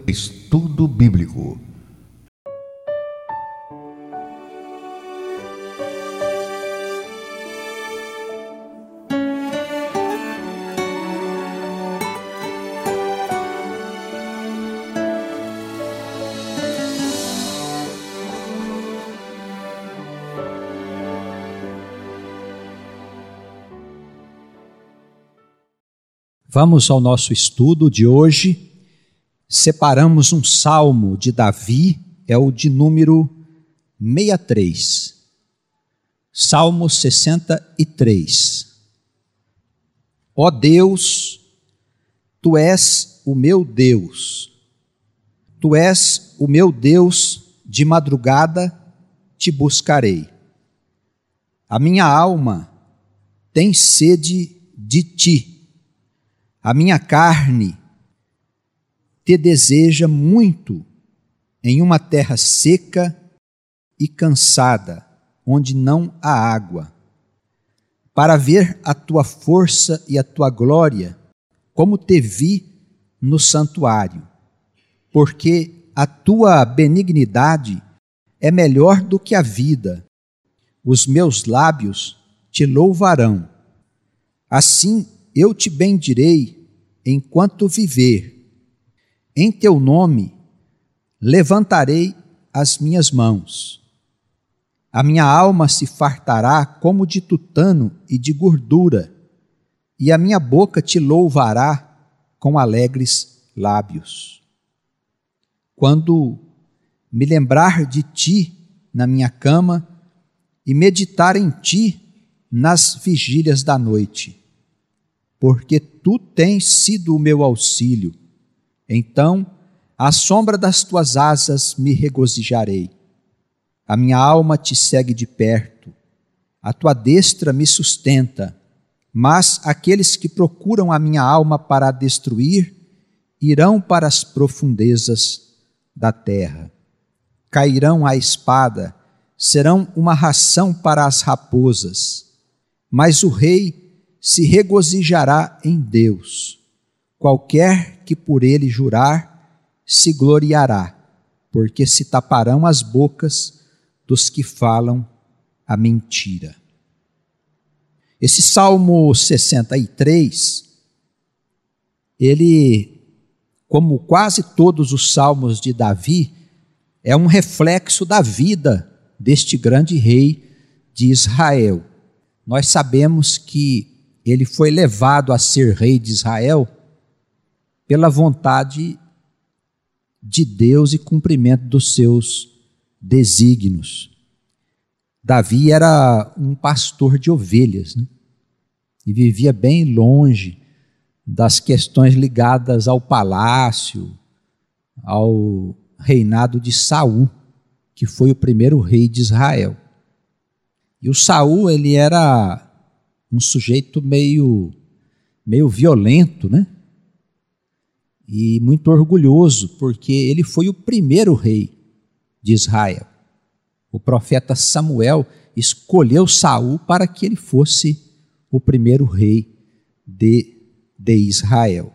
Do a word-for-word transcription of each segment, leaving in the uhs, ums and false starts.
Estudo Bíblico. Vamos ao nosso estudo de hoje. Separamos um salmo de Davi, é o de número sessenta e três. Salmo sessenta e três. Ó Deus, Tu és o meu Deus. Tu és o meu Deus, de madrugada te buscarei. A minha alma tem sede de Ti. A minha carne te deseja muito em uma terra seca e cansada, onde não há água, para ver a tua força e a tua glória, como te vi no santuário, porque a tua benignidade é melhor do que a vida, os meus lábios te louvarão. Assim eu te bendirei enquanto viver. Em teu nome levantarei as minhas mãos. A minha alma se fartará como de tutano e de gordura, e a minha boca te louvará com alegres lábios. Quando me lembrar de ti na minha cama e meditar em ti nas vigílias da noite, porque tu tens sido o meu auxílio. Então, à sombra das tuas asas me regozijarei. A minha alma te segue de perto, a tua destra me sustenta, mas aqueles que procuram a minha alma para a destruir, irão para as profundezas da terra. Cairão à espada, serão uma ração para as raposas, mas o rei se regozijará em Deus. Qualquer que por ele jurar, se gloriará, porque se taparão as bocas dos que falam a mentira. Esse Salmo sessenta e três, ele, como quase todos os salmos de Davi, é um reflexo da vida deste grande rei de Israel. Nós sabemos que ele foi levado a ser rei de Israel pela vontade de Deus e cumprimento dos seus desígnios. Davi era um pastor de ovelhas, né? E vivia bem longe das questões ligadas ao palácio, ao reinado de Saul, que foi o primeiro rei de Israel. E o Saul, ele era um sujeito meio, meio violento, né? E muito orgulhoso, porque ele foi o primeiro rei de Israel. O profeta Samuel escolheu Saul para que ele fosse o primeiro rei de, de Israel.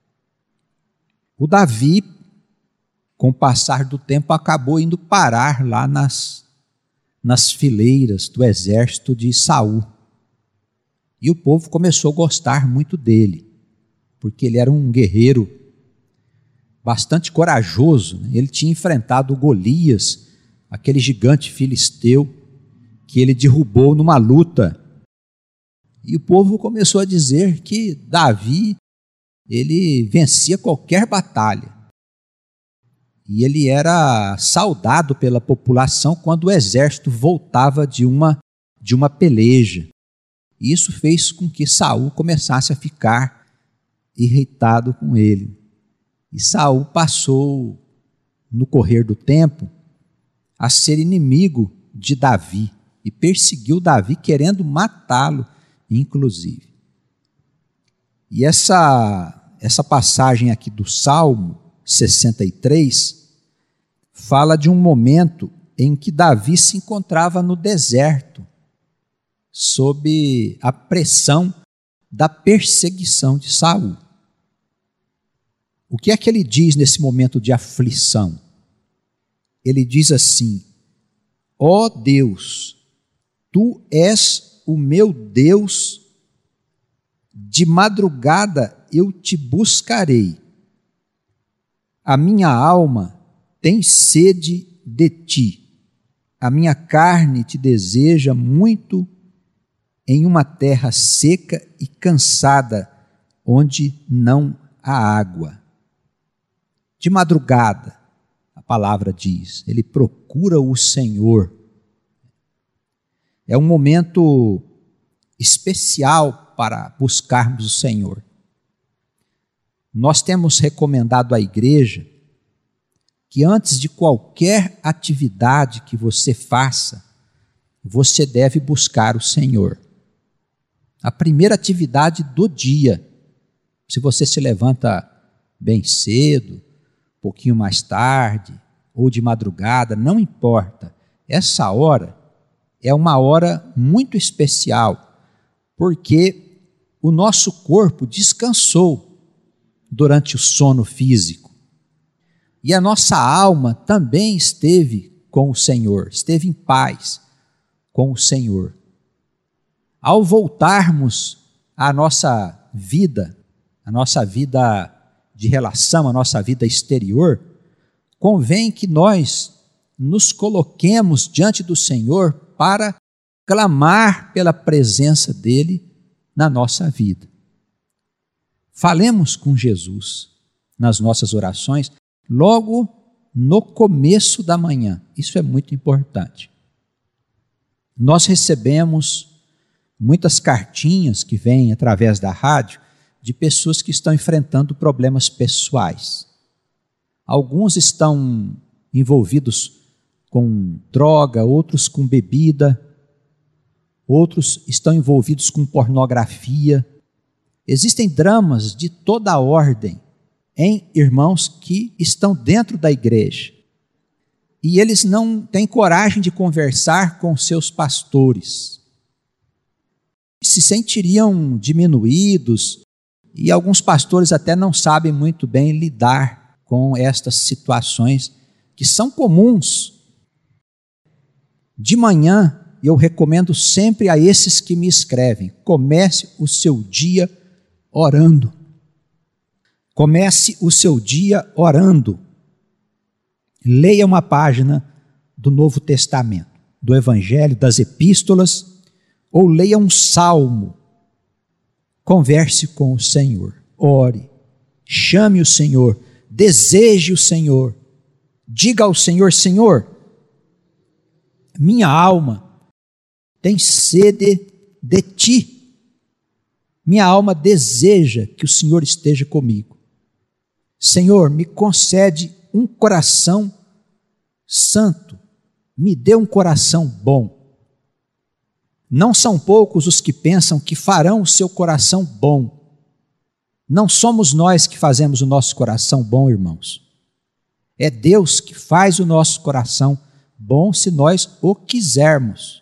O Davi, com o passar do tempo, acabou indo parar lá nas, nas fileiras do exército de Saul. E o povo começou a gostar muito dele, porque ele era um guerreiro bastante corajoso, né? Ele tinha enfrentado Golias, aquele gigante filisteu, que ele derrubou numa luta. E o povo começou a dizer que Davi, ele vencia qualquer batalha. E ele era saudado pela população quando o exército voltava de uma, de uma peleja. Isso fez com que Saul começasse a ficar irritado com ele. E Saul passou, no correr do tempo, a ser inimigo de Davi e perseguiu Davi, querendo matá-lo, inclusive. E essa, essa passagem aqui do Salmo sessenta e três fala de um momento em que Davi se encontrava no deserto, sob a pressão da perseguição de Saul. O que é que ele diz nesse momento de aflição? Ele diz assim: ó Deus, tu és o meu Deus, de madrugada eu te buscarei. A minha alma tem sede de ti, a minha carne te deseja muito em uma terra seca e cansada, onde não há água. De madrugada, a palavra diz, ele procura o Senhor. É um momento especial para buscarmos o Senhor. Nós temos recomendado à igreja que antes de qualquer atividade que você faça, você deve buscar o Senhor. A primeira atividade do dia, se você se levanta bem cedo, um pouquinho mais tarde, ou de madrugada, não importa. Essa hora é uma hora muito especial, porque o nosso corpo descansou durante o sono físico. E a nossa alma também esteve com o Senhor, esteve em paz com o Senhor. Ao voltarmos à nossa vida, a nossa vida de relação, a nossa vida exterior, convém que nós nos coloquemos diante do Senhor para clamar pela presença dEle na nossa vida. Falemos com Jesus nas nossas orações logo no começo da manhã. Isso é muito importante. Nós recebemos muitas cartinhas que vêm através da rádio de pessoas que estão enfrentando problemas pessoais. Alguns estão envolvidos com droga, outros com bebida, outros estão envolvidos com pornografia. Existem dramas de toda a ordem em irmãos que estão dentro da igreja. E eles não têm coragem de conversar com seus pastores. Se sentiriam diminuídos, e alguns pastores até não sabem muito bem lidar com estas situações que são comuns. De manhã, eu recomendo sempre a esses que me escrevem: comece o seu dia orando. Comece o seu dia orando. Leia uma página do Novo Testamento, do Evangelho, das Epístolas, ou leia um salmo. Converse com o Senhor, ore, chame o Senhor, deseje o Senhor. Diga ao Senhor: Senhor, minha alma tem sede de ti. Minha alma deseja que o Senhor esteja comigo. Senhor, me concede um coração santo, me dê um coração bom. Não são poucos os que pensam que farão o seu coração bom. Não somos nós que fazemos o nosso coração bom, irmãos. É Deus que faz o nosso coração bom se nós o quisermos.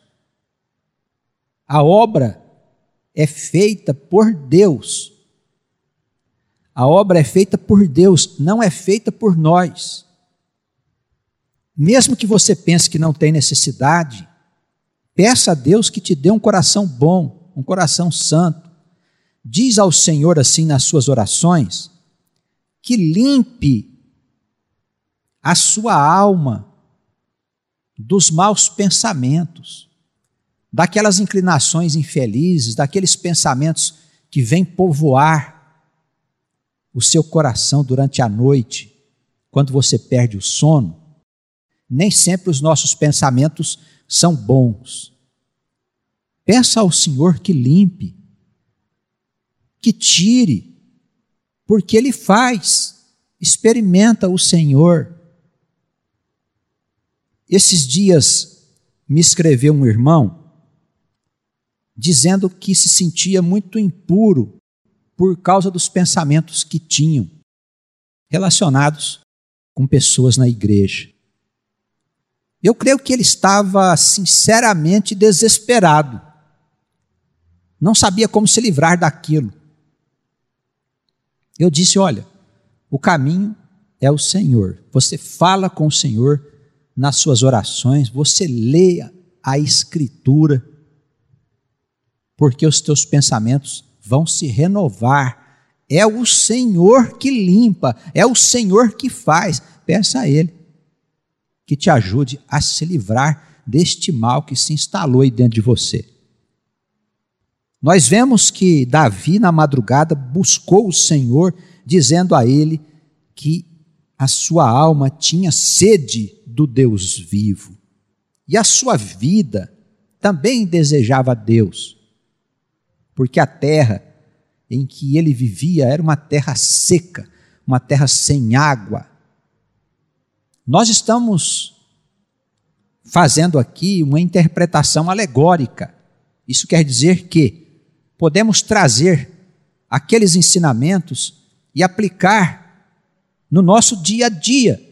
A obra é feita por Deus. A obra é feita por Deus, não é feita por nós. Mesmo que você pense que não tem necessidade, peça a Deus que te dê um coração bom, um coração santo. Diz ao Senhor assim nas suas orações, que limpe a sua alma dos maus pensamentos, daquelas inclinações infelizes, daqueles pensamentos que vêm povoar o seu coração durante a noite, quando você perde o sono. Nem sempre os nossos pensamentos são bons. Peça ao Senhor que limpe, que tire, porque Ele faz. Experimenta o Senhor. Esses dias me escreveu um irmão dizendo que se sentia muito impuro por causa dos pensamentos que tinham relacionados com pessoas na igreja. Eu creio que ele estava sinceramente desesperado. Não sabia como se livrar daquilo. Eu disse: olha, O caminho é o Senhor. Você fala com o Senhor nas suas orações, você lê a Escritura, porque os teus pensamentos vão se renovar. É o Senhor que limpa, é o Senhor que faz. Peça a Ele que te ajude a se livrar deste mal que se instalou aí dentro de você. Nós vemos que Davi, na madrugada, buscou o Senhor, dizendo a ele que a sua alma tinha sede do Deus vivo. E a sua vida também desejava Deus, porque a terra em que ele vivia era uma terra seca, uma terra sem água. Nós estamos fazendo aqui uma interpretação alegórica. Isso quer dizer que podemos trazer aqueles ensinamentos e aplicar no nosso dia a dia.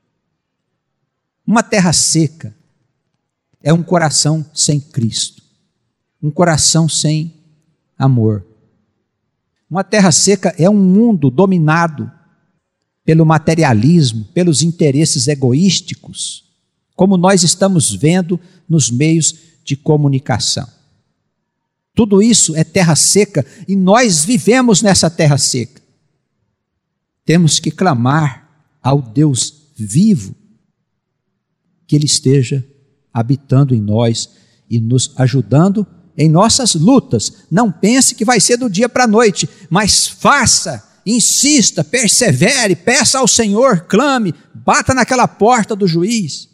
Uma terra seca é um coração sem Cristo, um coração sem amor. Uma terra seca é um mundo dominado pelo materialismo, pelos interesses egoísticos, como nós estamos vendo nos meios de comunicação. Tudo isso é terra seca e nós vivemos nessa terra seca. Temos que clamar ao Deus vivo, que Ele esteja habitando em nós e nos ajudando em nossas lutas. Não pense que vai ser do dia para a noite, mas faça, insista, persevere, peça ao Senhor, clame, bata naquela porta do juiz.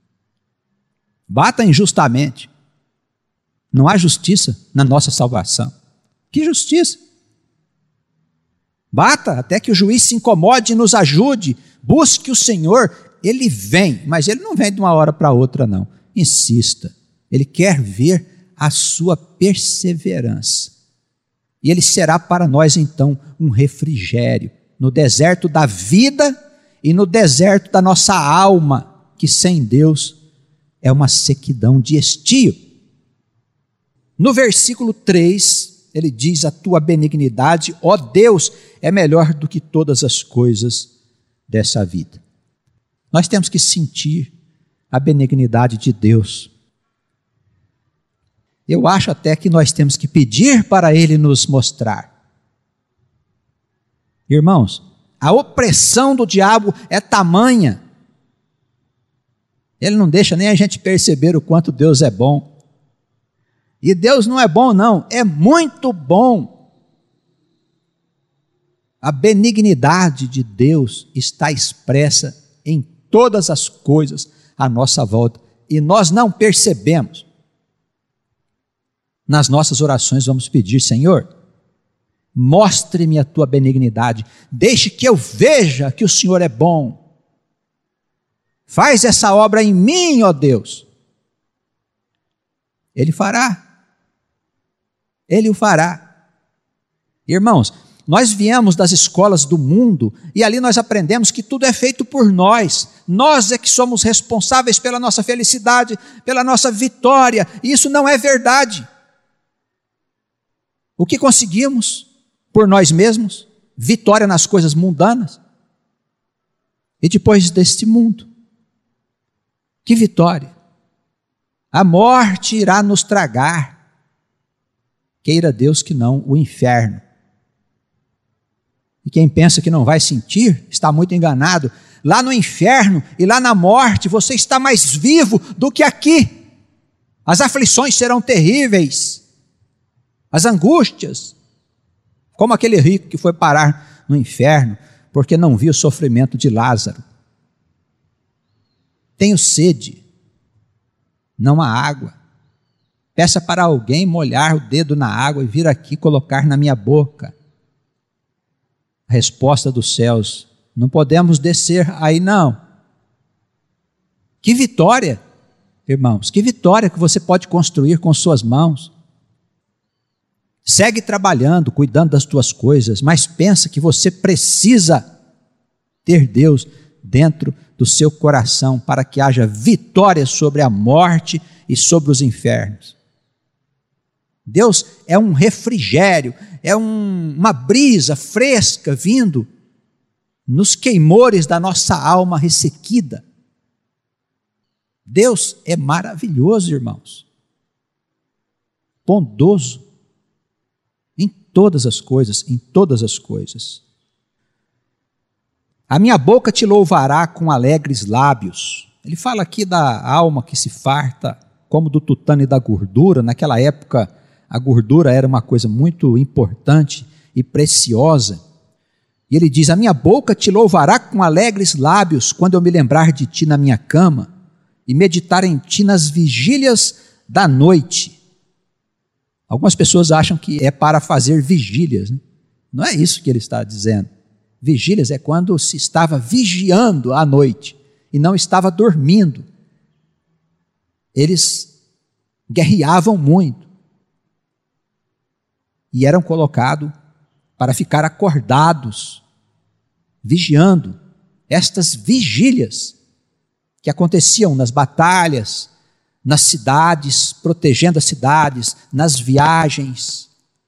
Bata injustamente. Não há justiça na nossa salvação. Que justiça? Bata até que o juiz se incomode e nos ajude. Busque o Senhor. Ele vem, mas Ele não vem de uma hora para outra, não. Insista. Ele quer ver a sua perseverança. E Ele será para nós, então, um refrigério no deserto da vida e no deserto da nossa alma, que sem Deus é uma sequidão de estio. No versículo três, ele diz: a tua benignidade, ó Deus, é melhor do que todas as coisas dessa vida. Nós temos que sentir a benignidade de Deus. Eu acho até que nós temos que pedir para Ele nos mostrar. Irmãos, a opressão do diabo é tamanha. Ele não deixa nem a gente perceber o quanto Deus é bom. E Deus não é bom, não, é muito bom. A benignidade de Deus está expressa em todas as coisas à nossa volta. E nós não percebemos. Nas nossas orações vamos pedir: Senhor, mostre-me a tua benignidade, deixe que eu veja que o Senhor é bom. Faz essa obra em mim, ó Deus. Ele fará. Ele o fará. Irmãos, nós viemos das escolas do mundo e ali nós aprendemos que tudo é feito por nós. Nós é que somos responsáveis pela nossa felicidade, pela nossa vitória. E isso não é verdade. O que conseguimos por nós mesmos? Vitória nas coisas mundanas. E depois deste mundo, que vitória? A morte irá nos tragar. Queira Deus que não, o inferno. E quem pensa que não vai sentir, está muito enganado. Lá no inferno e lá na morte, você está mais vivo do que aqui. As aflições serão terríveis. As angústias. Como aquele rico que foi parar no inferno, porque não viu o sofrimento de Lázaro. Tenho sede. Não há água. Peça para alguém molhar o dedo na água e vir aqui colocar na minha boca. A resposta dos céus: não podemos descer aí não. Que vitória, irmãos, que vitória que você pode construir com suas mãos. Segue trabalhando, cuidando das tuas coisas, mas pensa que você precisa ter Deus dentro do seu coração para que haja vitória sobre a morte e sobre os infernos. Deus é um refrigério, é um, uma brisa fresca vindo nos queimores da nossa alma ressequida. Deus é maravilhoso, irmãos, bondoso em todas as coisas, em todas as coisas. A minha boca te louvará com alegres lábios. Ele fala aqui da alma que se farta, como do tutano e da gordura. Naquela época, a gordura era uma coisa muito importante e preciosa. E ele diz, a minha boca te louvará com alegres lábios, quando eu me lembrar de ti na minha cama, e meditar em ti nas vigílias da noite. Algumas pessoas acham que é para fazer vigílias, né? Não é isso que ele está dizendo. Vigílias é quando se estava vigiando à noite e não estava dormindo. Eles guerreavam muito e eram colocados para ficar acordados, vigiando estas vigílias que aconteciam nas batalhas, nas cidades, protegendo as cidades, nas viagens.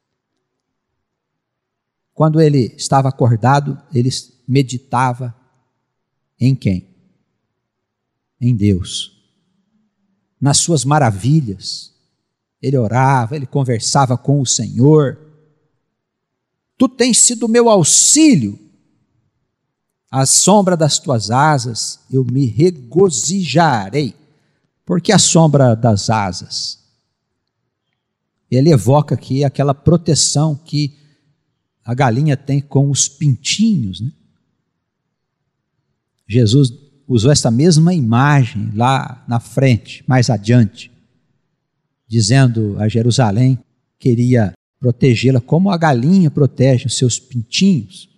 Quando ele estava acordado, ele meditava em quem? Em Deus. Nas suas maravilhas. Ele orava, ele conversava com o Senhor. Tu tens sido meu auxílio. À sombra das tuas asas eu me regozijarei. Porque a sombra das asas? Ele evoca aqui aquela proteção que a galinha tem com os pintinhos, né? Jesus usou essa mesma imagem lá na frente, mais adiante, dizendo a Jerusalém que queria protegê-la como a galinha protege os seus pintinhos.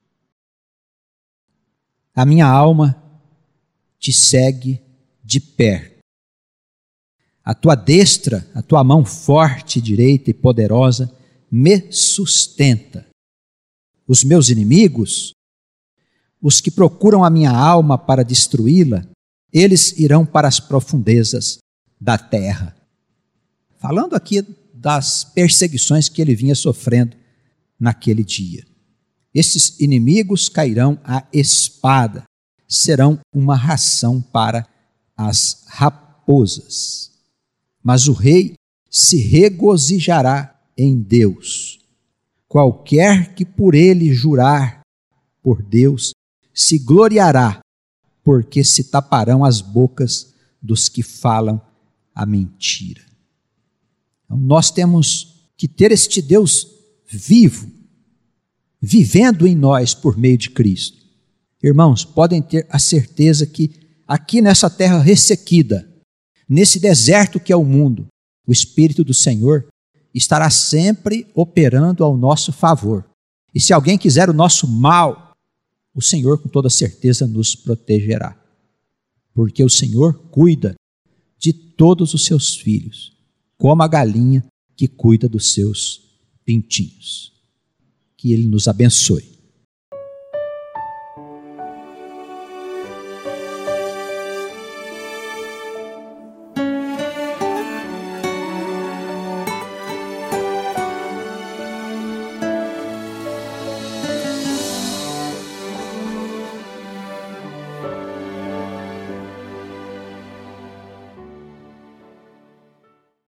A minha alma te segue de perto. A tua destra, a tua mão forte, direita e poderosa, me sustenta. Os meus inimigos, os que procuram a minha alma para destruí-la, eles irão para as profundezas da terra. Falando aqui das perseguições que ele vinha sofrendo naquele dia. Esses inimigos cairão à espada, serão uma ração para as raposas. Mas o rei se regozijará em Deus. Qualquer que por ele jurar por Deus, se gloriará, porque se taparão as bocas dos que falam a mentira. Então, nós temos que ter este Deus vivo, vivendo em nós por meio de Cristo. Irmãos, podem ter a certeza que aqui nessa terra ressequida, nesse deserto que é o mundo, o Espírito do Senhor estará sempre operando ao nosso favor. E se alguém quiser o nosso mal, o Senhor com toda certeza nos protegerá. Porque o Senhor cuida de todos os seus filhos, como a galinha que cuida dos seus pintinhos. Que Ele nos abençoe.